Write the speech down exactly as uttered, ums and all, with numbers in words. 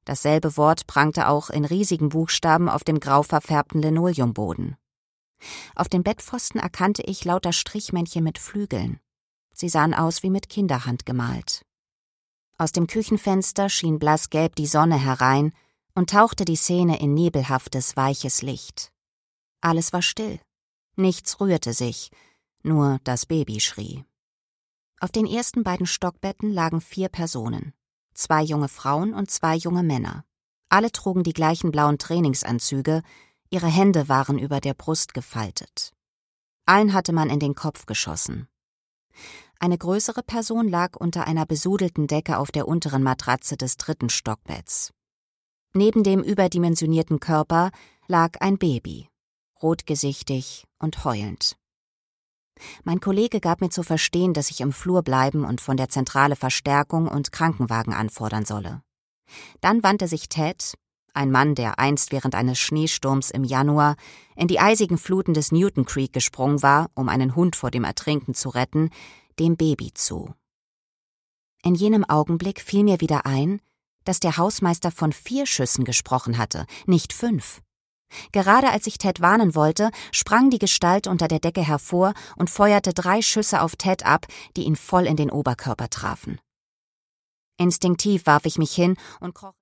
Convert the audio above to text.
Dasselbe Wort prangte auch in riesigen Buchstaben auf dem grau verfärbten Linoleumboden. Auf den Bettpfosten erkannte ich lauter Strichmännchen mit Flügeln. Sie sahen aus wie mit Kinderhand gemalt. Aus dem Küchenfenster schien blassgelb die Sonne herein und tauchte die Szene in nebelhaftes, weiches Licht. Alles war still. Nichts rührte sich, nur das Baby schrie. Auf den ersten beiden Stockbetten lagen vier Personen. Zwei junge Frauen und zwei junge Männer. Alle trugen die gleichen blauen Trainingsanzüge, ihre Hände waren über der Brust gefaltet. Allen hatte man in den Kopf geschossen. Eine größere Person lag unter einer besudelten Decke auf der unteren Matratze des dritten Stockbetts. Neben dem überdimensionierten Körper lag ein Baby, rotgesichtig und heulend. Mein Kollege gab mir zu verstehen, dass ich im Flur bleiben und von der Zentrale Verstärkung und Krankenwagen anfordern solle. Dann wandte sich Ted, ein Mann, der einst während eines Schneesturms im Januar in die eisigen Fluten des Newton Creek gesprungen war, um einen Hund vor dem Ertrinken zu retten, dem Baby zu. In jenem Augenblick fiel mir wieder ein, dass der Hausmeister von vier Schüssen gesprochen hatte, nicht fünf. Gerade als ich Ted warnen wollte, sprang die Gestalt unter der Decke hervor und feuerte drei Schüsse auf Ted ab, die ihn voll in den Oberkörper trafen. Instinktiv warf ich mich hin und kroch